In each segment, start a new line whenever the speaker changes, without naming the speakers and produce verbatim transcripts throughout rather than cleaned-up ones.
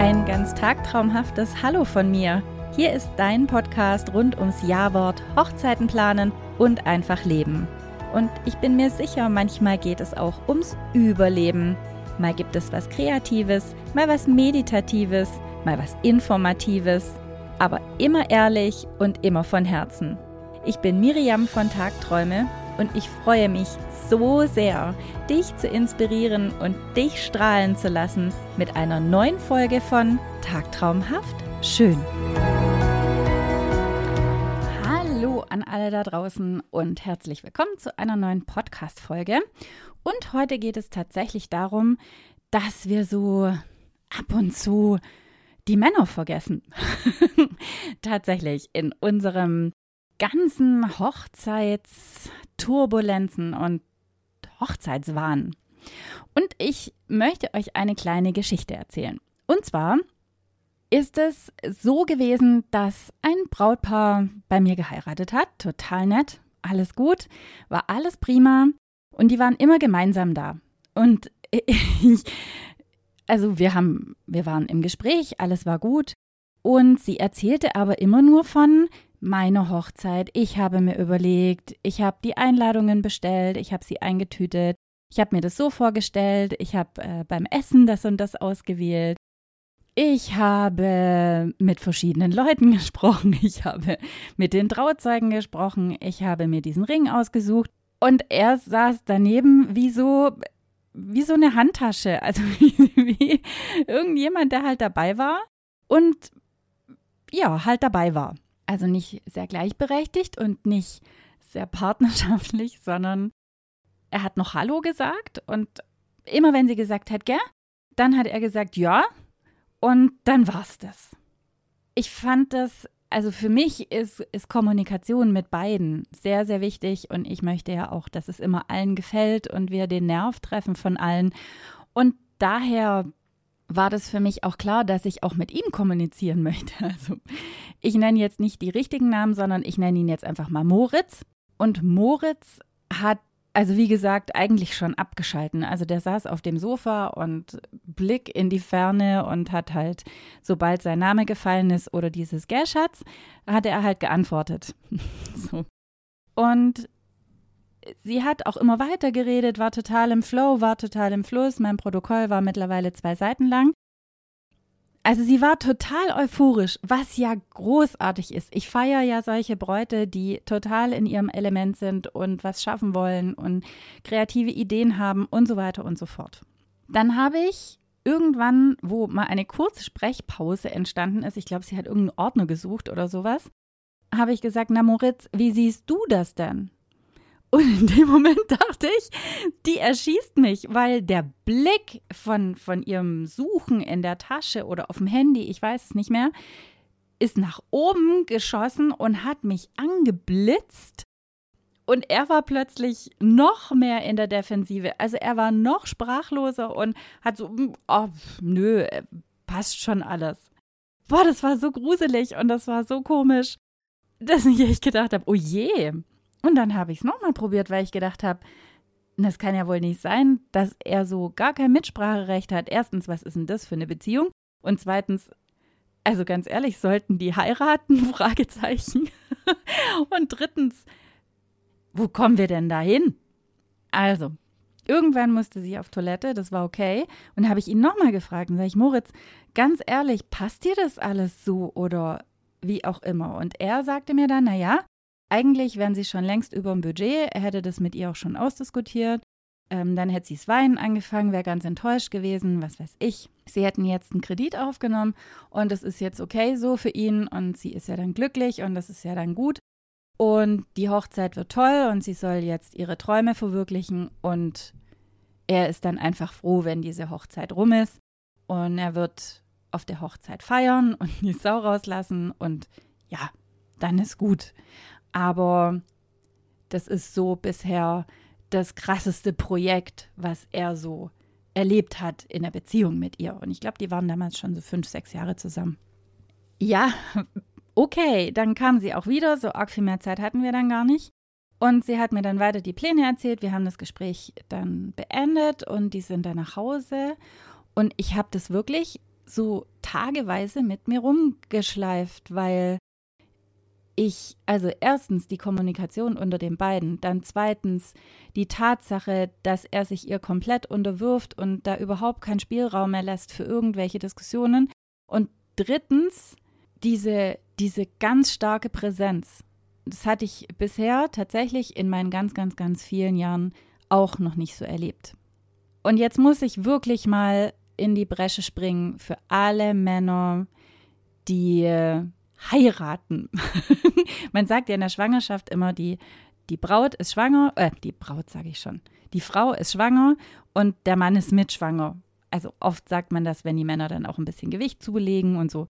Ein ganz tagtraumhaftes Hallo von mir. Hier ist dein Podcast rund ums Ja-Wort, Hochzeiten planen und einfach leben. Und ich bin mir sicher, manchmal geht es auch ums Überleben. Mal gibt es was Kreatives, mal was Meditatives, mal was Informatives. Aber immer ehrlich und immer von Herzen. Ich bin Miriam von Tagträume und ich freue mich so sehr, dich zu inspirieren und dich strahlen zu lassen mit einer neuen Folge von Tagtraumhaft schön. Hallo an alle da draußen und herzlich willkommen zu einer neuen Podcast-Folge. Und heute geht es tatsächlich darum, dass wir so ab und zu die Männer vergessen. Tatsächlich in unserem ganzen Hochzeitsturbulenzen und Hochzeitswahn. Und ich möchte euch eine kleine Geschichte erzählen. Und zwar ist es so gewesen, dass ein Brautpaar bei mir geheiratet hat. Total nett, alles gut, war alles prima und die waren immer gemeinsam da. Und ich, also wir haben, wir waren im Gespräch, alles war gut und sie erzählte aber immer nur von meiner Hochzeit. Ich habe mir überlegt, ich habe die Einladungen bestellt, ich habe sie eingetütet, ich habe mir das so vorgestellt, ich habe äh, beim Essen das und das ausgewählt. Ich habe mit verschiedenen Leuten gesprochen, ich habe mit den Trauzeugen gesprochen, ich habe mir diesen Ring ausgesucht und er saß daneben wie so, wie so eine Handtasche, also wie, wie irgendjemand, der halt dabei war und ja, halt dabei war. Also nicht sehr gleichberechtigt und nicht sehr partnerschaftlich, sondern er hat noch Hallo gesagt und immer wenn sie gesagt hat, gell, dann hat er gesagt, ja, und dann war's das. Ich fand das, also für mich ist, ist Kommunikation mit beiden sehr, sehr wichtig und ich möchte ja auch, dass es immer allen gefällt und wir den Nerv treffen von allen. Und daher war das für mich auch klar, dass ich auch mit ihm kommunizieren möchte. Also ich nenne jetzt nicht die richtigen Namen, sondern ich nenne ihn jetzt einfach mal Moritz. Und Moritz hat, also wie gesagt, eigentlich schon abgeschalten. Also der saß auf dem Sofa und Blick in die Ferne und hat halt, sobald sein Name gefallen ist oder dieses Gell, Schatz, hat er halt geantwortet. So. Und sie hat auch immer weiter geredet, war total im Flow, war total im Fluss. Mein Protokoll war mittlerweile zwei Seiten lang. Also sie war total euphorisch, was ja großartig ist. Ich feiere ja solche Bräute, die total in ihrem Element sind und was schaffen wollen und kreative Ideen haben und so weiter und so fort. Dann habe ich irgendwann, wo mal eine kurze Sprechpause entstanden ist, ich glaube, sie hat irgendeinen Ordner gesucht oder sowas, habe ich gesagt, na Moritz, wie siehst du das denn? Und in dem Moment dachte ich, die erschießt mich, weil der Blick von, von ihrem Suchen in der Tasche oder auf dem Handy, ich weiß es nicht mehr, ist nach oben geschossen und hat mich angeblitzt. Und er war plötzlich noch mehr in der Defensive. Also er war noch sprachloser und hat so, oh, nö, passt schon alles. Boah, das war so gruselig und das war so komisch, dass ich echt gedacht habe, oh je. Und dann habe ich es nochmal probiert, weil ich gedacht habe, das kann ja wohl nicht sein, dass er so gar kein Mitspracherecht hat. Erstens, was ist denn das für eine Beziehung? Und zweitens, also ganz ehrlich, sollten die heiraten? Fragezeichen. Und drittens, wo kommen wir denn da hin? Also, irgendwann musste sie auf Toilette, das war okay. Und dann habe ich ihn nochmal gefragt und sage ich, Moritz, ganz ehrlich, passt dir das alles so oder wie auch immer? Und er sagte mir dann, naja, eigentlich wären sie schon längst über dem Budget, er hätte das mit ihr auch schon ausdiskutiert. Ähm, dann hätte sie das Weinen angefangen, wäre ganz enttäuscht gewesen, was weiß ich. Sie hätten jetzt einen Kredit aufgenommen und das ist jetzt okay so für ihn und sie ist ja dann glücklich und das ist ja dann gut. Und die Hochzeit wird toll und sie soll jetzt ihre Träume verwirklichen und er ist dann einfach froh, wenn diese Hochzeit rum ist und er wird auf der Hochzeit feiern und die Sau rauslassen und ja, dann ist gut. Aber das ist so bisher das krasseste Projekt, was er so erlebt hat in der Beziehung mit ihr. Und ich glaube, die waren damals schon so fünf, sechs Jahre zusammen. Ja, okay, dann kam sie auch wieder. So arg viel mehr Zeit hatten wir dann gar nicht. Und sie hat mir dann weiter die Pläne erzählt. Wir haben das Gespräch dann beendet und die sind dann nach Hause. Und ich habe das wirklich so tageweise mit mir rumgeschleift, weil ich, also erstens die Kommunikation unter den beiden, dann zweitens die Tatsache, dass er sich ihr komplett unterwirft und da überhaupt keinen Spielraum mehr lässt für irgendwelche Diskussionen und drittens diese, diese ganz starke Präsenz. Das hatte ich bisher tatsächlich in meinen ganz, ganz, ganz vielen Jahren auch noch nicht so erlebt. Und jetzt muss ich wirklich mal in die Bresche springen für alle Männer, die heiraten. Man sagt ja in der Schwangerschaft immer, die, die Braut ist schwanger, äh, die Braut sage ich schon, die Frau ist schwanger und der Mann ist mitschwanger. Also oft sagt man das, wenn die Männer dann auch ein bisschen Gewicht zulegen und so.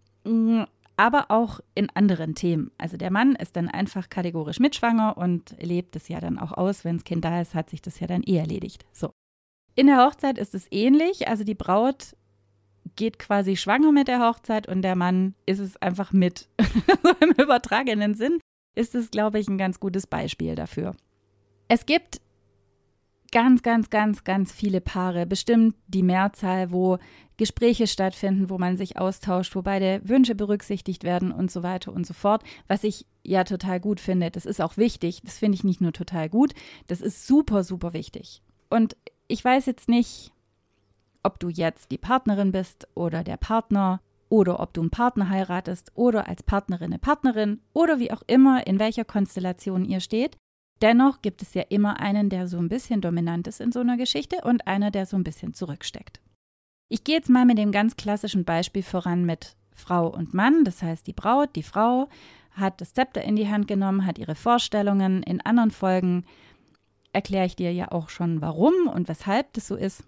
Aber auch in anderen Themen. Also der Mann ist dann einfach kategorisch mitschwanger und lebt es ja dann auch aus. Wenn das Kind da ist, hat sich das ja dann eh erledigt. So. In der Hochzeit ist es ähnlich. Also die Braut geht quasi schwanger mit der Hochzeit und der Mann ist es einfach mit. Im übertragenen Sinn ist es, glaube ich, ein ganz gutes Beispiel dafür. Es gibt ganz, ganz, ganz, ganz viele Paare, bestimmt die Mehrzahl, wo Gespräche stattfinden, wo man sich austauscht, wo beide Wünsche berücksichtigt werden und so weiter und so fort, was ich ja total gut finde. Das ist auch wichtig, das finde ich nicht nur total gut, das ist super, super wichtig. Und ich weiß jetzt nicht, ob du jetzt die Partnerin bist oder der Partner oder ob du einen Partner heiratest oder als Partnerin eine Partnerin oder wie auch immer, in welcher Konstellation ihr steht. Dennoch gibt es ja immer einen, der so ein bisschen dominant ist in so einer Geschichte und einer, der so ein bisschen zurücksteckt. Ich gehe jetzt mal mit dem ganz klassischen Beispiel voran mit Frau und Mann. Das heißt, die Braut, die Frau hat das Zepter in die Hand genommen, hat ihre Vorstellungen. In anderen Folgen erkläre ich dir ja auch schon, warum und weshalb das so ist.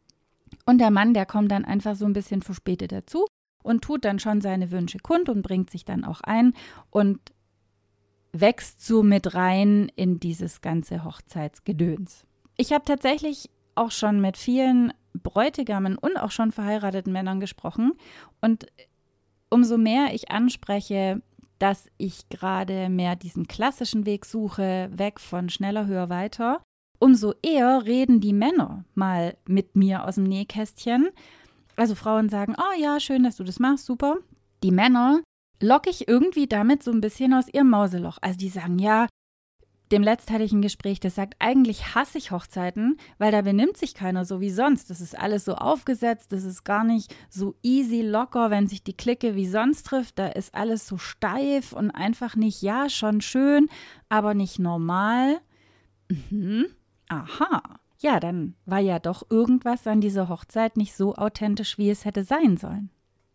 Und der Mann, der kommt dann einfach so ein bisschen verspätet dazu und tut dann schon seine Wünsche kund und bringt sich dann auch ein und wächst so mit rein in dieses ganze Hochzeitsgedöns. Ich habe tatsächlich auch schon mit vielen Bräutigamen und auch schon verheirateten Männern gesprochen und umso mehr ich anspreche, dass ich gerade mehr diesen klassischen Weg suche, weg von schneller, höher, weiter, umso eher reden die Männer mal mit mir aus dem Nähkästchen. Also Frauen sagen, oh ja, schön, dass du das machst, super. Die Männer locke ich irgendwie damit so ein bisschen aus ihrem Mauseloch. Also die sagen, ja, dem letzt hatte ich ein Gespräch, das sagt, eigentlich hasse ich Hochzeiten, weil da benimmt sich keiner so wie sonst. Das ist alles so aufgesetzt, das ist gar nicht so easy, locker, wenn sich die Clique wie sonst trifft. Da ist alles so steif und einfach nicht, ja, schon schön, aber nicht normal. Mhm. Aha, ja, dann war ja doch irgendwas an dieser Hochzeit nicht so authentisch, wie es hätte sein sollen.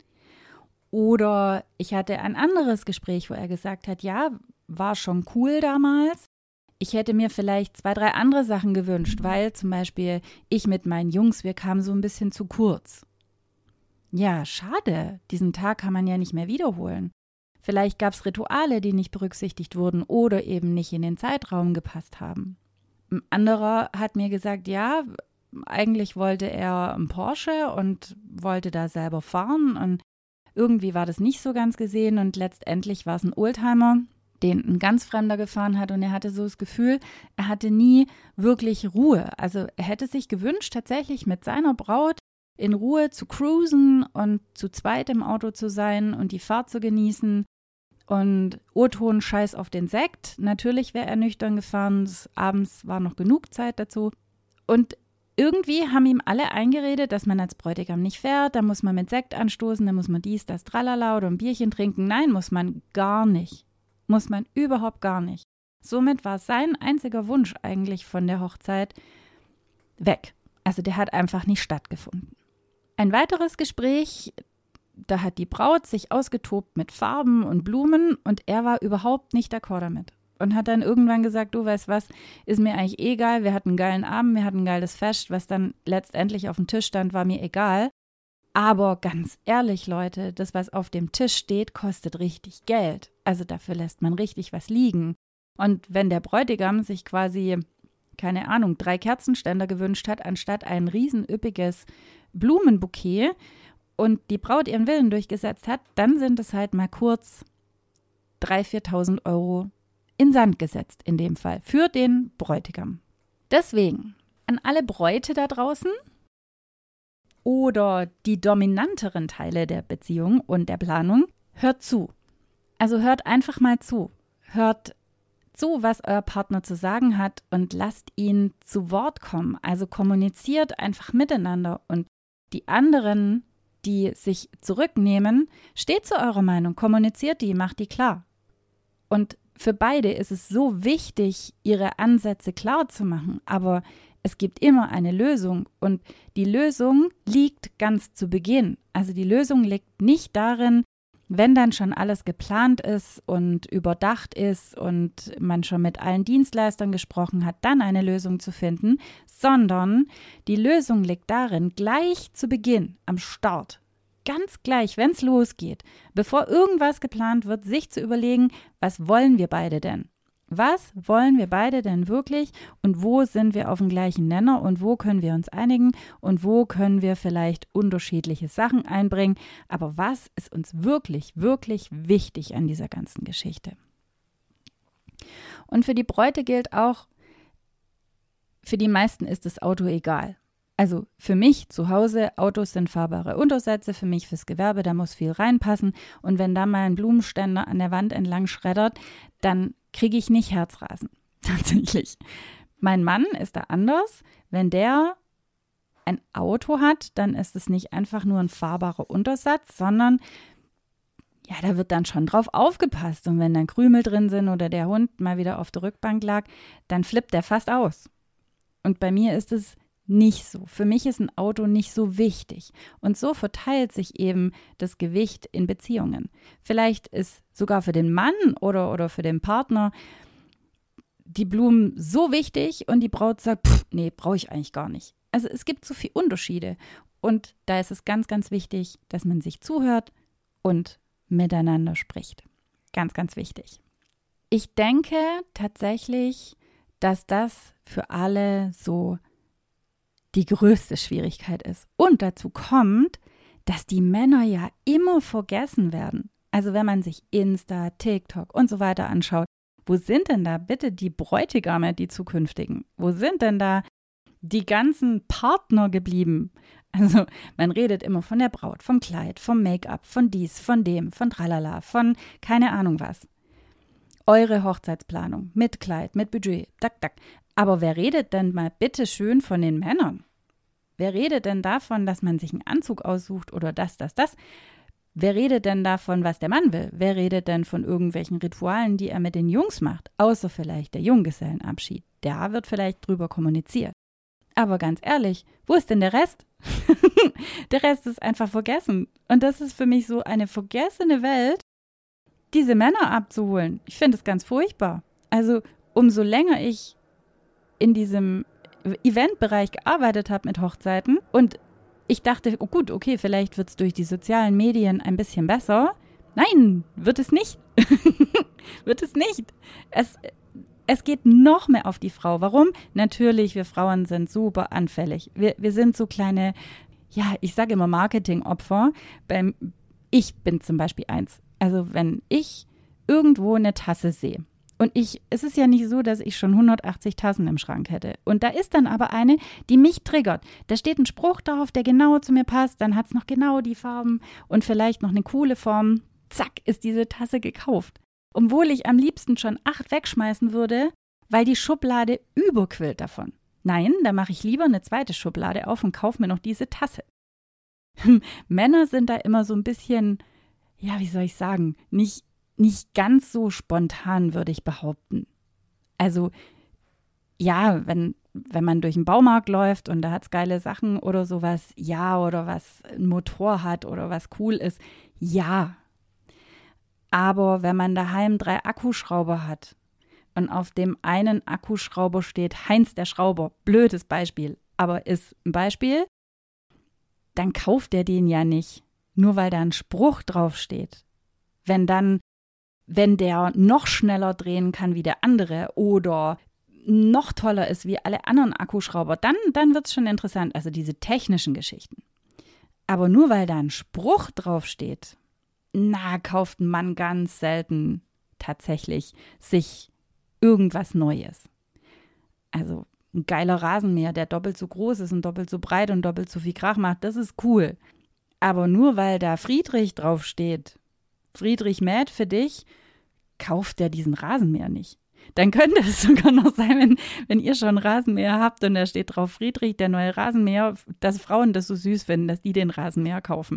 Oder ich hatte ein anderes Gespräch, wo er gesagt hat, ja, war schon cool damals. Ich hätte mir vielleicht zwei, drei andere Sachen gewünscht, weil zum Beispiel ich mit meinen Jungs, wir kamen so ein bisschen zu kurz. Ja, schade, diesen Tag kann man ja nicht mehr wiederholen. Vielleicht gab es Rituale, die nicht berücksichtigt wurden oder eben nicht in den Zeitraum gepasst haben. Ein anderer hat mir gesagt, ja, eigentlich wollte er einen Porsche und wollte da selber fahren und irgendwie war das nicht so ganz gesehen und letztendlich war es ein Oldtimer, den ein ganz Fremder gefahren hat und er hatte so das Gefühl, er hatte nie wirklich Ruhe. Also er hätte sich gewünscht, tatsächlich mit seiner Braut in Ruhe zu cruisen und zu zweit im Auto zu sein und die Fahrt zu genießen. Und O-Ton scheiß auf den Sekt. Natürlich wäre er nüchtern gefahren. Abends war noch genug Zeit dazu. Und irgendwie haben ihm alle eingeredet, dass man als Bräutigam nicht fährt. Da muss man mit Sekt anstoßen, da muss man dies, das, tralala oder ein Bierchen trinken. Nein, muss man gar nicht. Muss man überhaupt gar nicht. Somit war sein einziger Wunsch eigentlich von der Hochzeit weg. Also der hat einfach nicht stattgefunden. Ein weiteres Gespräch, da hat die Braut sich ausgetobt mit Farben und Blumen und er war überhaupt nicht d'accord damit. Und hat dann irgendwann gesagt, du weißt was, ist mir eigentlich egal, wir hatten einen geilen Abend, wir hatten ein geiles Fest, was dann letztendlich auf dem Tisch stand, war mir egal. Aber ganz ehrlich, Leute, das, was auf dem Tisch steht, kostet richtig Geld. Also dafür lässt man richtig was liegen. Und wenn der Bräutigam sich quasi, keine Ahnung, drei Kerzenständer gewünscht hat, anstatt ein riesen üppiges Blumenbouquet, und die Braut ihren Willen durchgesetzt hat, dann sind es halt mal kurz dreitausend, viertausend Euro in Sand gesetzt, in dem Fall, für den Bräutigam. Deswegen, an alle Bräute da draußen, oder die dominanteren Teile der Beziehung und der Planung, hört zu. Also hört einfach mal zu. Hört zu, was euer Partner zu sagen hat und lasst ihn zu Wort kommen. Also kommuniziert einfach miteinander und die anderen, die sich zurücknehmen, steht zu eurer Meinung, kommuniziert die, macht die klar. Und für beide ist es so wichtig, ihre Ansätze klar zu machen, aber es gibt immer eine Lösung und die Lösung liegt ganz zu Beginn. Also die Lösung liegt nicht darin, wenn dann schon alles geplant ist und überdacht ist und man schon mit allen Dienstleistern gesprochen hat, dann eine Lösung zu finden, sondern die Lösung liegt darin, gleich zu Beginn, am Start, ganz gleich, wenn es losgeht, bevor irgendwas geplant wird, sich zu überlegen, was wollen wir beide denn? Was wollen wir beide denn wirklich und wo sind wir auf dem gleichen Nenner und wo können wir uns einigen und wo können wir vielleicht unterschiedliche Sachen einbringen, aber was ist uns wirklich, wirklich wichtig an dieser ganzen Geschichte? Und für die Bräute gilt auch, für die meisten ist das Auto egal. Also für mich zu Hause, Autos sind fahrbare Untersätze, für mich fürs Gewerbe, da muss viel reinpassen und wenn da mal ein Blumenständer an der Wand entlang schreddert, dann kriege ich nicht Herzrasen, tatsächlich. Mein Mann ist da anders. Wenn der ein Auto hat, dann ist es nicht einfach nur ein fahrbarer Untersatz, sondern ja, da wird dann schon drauf aufgepasst. Und wenn dann Krümel drin sind oder der Hund mal wieder auf der Rückbank lag, dann flippt der fast aus. Und bei mir ist es nicht so. Für mich ist ein Auto nicht so wichtig. Und so verteilt sich eben das Gewicht in Beziehungen. Vielleicht ist sogar für den Mann oder, oder für den Partner die Blumen so wichtig und die Braut sagt, pff, nee, brauche ich eigentlich gar nicht. Also es gibt so viele Unterschiede. Und da ist es ganz, ganz wichtig, dass man sich zuhört und miteinander spricht. Ganz, ganz wichtig. Ich denke tatsächlich, dass das für alle so die größte Schwierigkeit ist. Und dazu kommt, dass die Männer ja immer vergessen werden. Also wenn man sich Insta, TikTok und so weiter anschaut, wo sind denn da bitte die Bräutigame, die zukünftigen? Wo sind denn da die ganzen Partner geblieben? Also man redet immer von der Braut, vom Kleid, vom Make-up, von dies, von dem, von tralala, von keine Ahnung was. Eure Hochzeitsplanung mit Kleid, mit Budget, tak, tak. Aber wer redet denn mal bitte schön von den Männern? Wer redet denn davon, dass man sich einen Anzug aussucht oder das, das, das? Wer redet denn davon, was der Mann will? Wer redet denn von irgendwelchen Ritualen, die er mit den Jungs macht? Außer vielleicht der Junggesellenabschied. Da wird vielleicht drüber kommuniziert. Aber ganz ehrlich, wo ist denn der Rest? Der Rest ist einfach vergessen. Und das ist für mich so eine vergessene Welt, diese Männer abzuholen. Ich finde es ganz furchtbar. Also umso länger ich in diesem Eventbereich gearbeitet habe mit Hochzeiten und ich dachte, oh gut, okay, vielleicht wird es durch die sozialen Medien ein bisschen besser. Nein, wird es nicht. Wird es nicht. Es, es geht noch mehr auf die Frau. Warum? Natürlich, wir Frauen sind super anfällig. Wir, wir sind so kleine, ja, ich sage immer Marketingopfer. Beim, ich bin zum Beispiel eins. Also wenn ich irgendwo eine Tasse sehe, und ich, es ist ja nicht so, dass ich schon hundertachtzig Tassen im Schrank hätte. Und da ist dann aber eine, die mich triggert. Da steht ein Spruch drauf, der genau zu mir passt. Dann hat es noch genau die Farben und vielleicht noch eine coole Form. Zack, ist diese Tasse gekauft. Obwohl ich am liebsten schon acht wegschmeißen würde, weil die Schublade überquillt davon. Nein, da mache ich lieber eine zweite Schublade auf und kaufe mir noch diese Tasse. Männer sind da immer so ein bisschen, ja, wie soll ich sagen, nicht Nicht ganz so spontan, würde ich behaupten. Also ja, wenn, wenn man durch den Baumarkt läuft und da hat es geile Sachen oder sowas, ja, oder was ein Motor hat oder was cool ist, ja. Aber wenn man daheim drei Akkuschrauber hat und auf dem einen Akkuschrauber steht Heinz der Schrauber, blödes Beispiel, aber ist ein Beispiel, dann kauft er den ja nicht, nur weil da ein Spruch draufsteht. Wenn dann Wenn der noch schneller drehen kann wie der andere oder noch toller ist wie alle anderen Akkuschrauber, dann, dann wird es schon interessant, also diese technischen Geschichten. Aber nur weil da ein Spruch draufsteht, na, kauft ein Mann ganz selten tatsächlich sich irgendwas Neues. Also ein geiler Rasenmäher, der doppelt so groß ist und doppelt so breit und doppelt so viel Krach macht, das ist cool. Aber nur weil da Friedrich draufsteht, Friedrich mäht für dich, kauft der diesen Rasenmäher nicht. Dann könnte es sogar noch sein, wenn, wenn ihr schon einen Rasenmäher habt und da steht drauf Friedrich, der neue Rasenmäher, dass Frauen das so süß finden, dass die den Rasenmäher kaufen.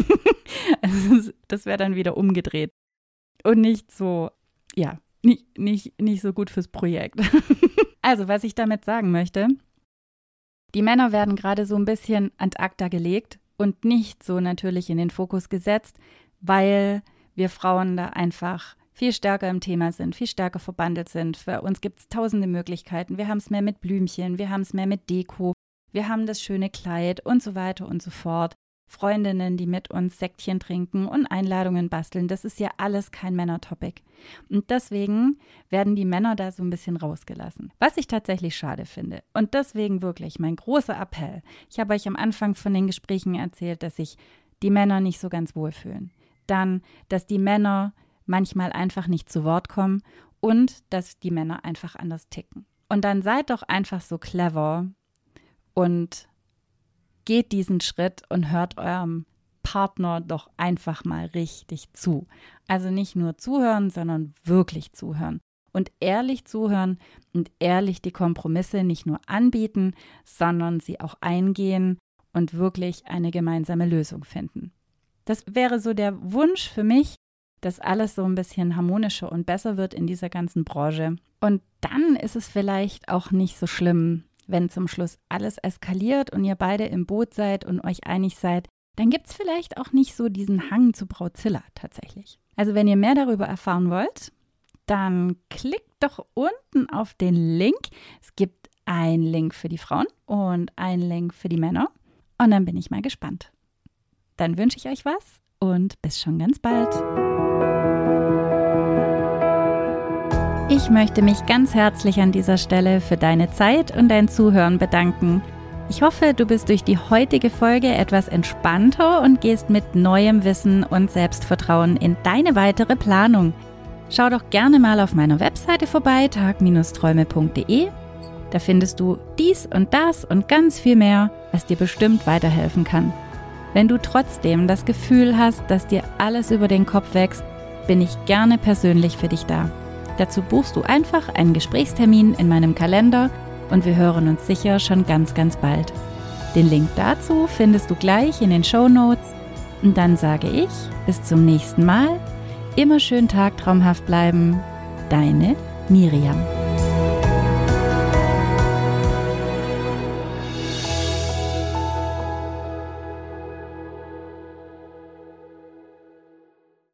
Also das wäre dann wieder umgedreht. Und nicht so, ja, nicht, nicht, nicht so gut fürs Projekt. Also, was ich damit sagen möchte, die Männer werden gerade so ein bisschen ad acta gelegt und nicht so natürlich in den Fokus gesetzt, weil wir Frauen da einfach viel stärker im Thema sind, viel stärker verbandelt sind. Für uns gibt es tausende Möglichkeiten. Wir haben es mehr mit Blümchen, wir haben es mehr mit Deko, wir haben das schöne Kleid und so weiter und so fort. Freundinnen, die mit uns Säckchen trinken und Einladungen basteln, das ist ja alles kein Männertopic. Und deswegen werden die Männer da so ein bisschen rausgelassen. Was ich tatsächlich schade finde. Und deswegen wirklich mein großer Appell. Ich habe euch am Anfang von den Gesprächen erzählt, dass sich die Männer nicht so ganz wohlfühlen. Dann, dass die Männer manchmal einfach nicht zu Wort kommen und dass die Männer einfach anders ticken. Und dann seid doch einfach so clever und geht diesen Schritt und hört eurem Partner doch einfach mal richtig zu. Also nicht nur zuhören, sondern wirklich zuhören. Und ehrlich zuhören und ehrlich die Kompromisse nicht nur anbieten, sondern sie auch eingehen und wirklich eine gemeinsame Lösung finden. Das wäre so der Wunsch für mich, dass alles so ein bisschen harmonischer und besser wird in dieser ganzen Branche. Und dann ist es vielleicht auch nicht so schlimm, wenn zum Schluss alles eskaliert und ihr beide im Boot seid und euch einig seid, dann gibt es vielleicht auch nicht so diesen Hang zu Brautzilla tatsächlich. Also wenn ihr mehr darüber erfahren wollt, dann klickt doch unten auf den Link. Es gibt einen Link für die Frauen und einen Link für die Männer. Und dann bin ich mal gespannt. Dann wünsche ich euch was und bis schon ganz bald. Ich möchte mich ganz herzlich an dieser Stelle für deine Zeit und dein Zuhören bedanken. Ich hoffe, du bist durch die heutige Folge etwas entspannter und gehst mit neuem Wissen und Selbstvertrauen in deine weitere Planung. Schau doch gerne mal auf meiner Webseite vorbei, tag Bindestrich träume punkt de. Da findest du dies und das und ganz viel mehr, was dir bestimmt weiterhelfen kann. Wenn du trotzdem das Gefühl hast, dass dir alles über den Kopf wächst, bin ich gerne persönlich für dich da. Dazu buchst du einfach einen Gesprächstermin in meinem Kalender und wir hören uns sicher schon ganz, ganz bald. Den Link dazu findest du gleich in den Shownotes. Und dann sage ich, bis zum nächsten Mal, immer schön tagtraumhaft bleiben, deine Miriam.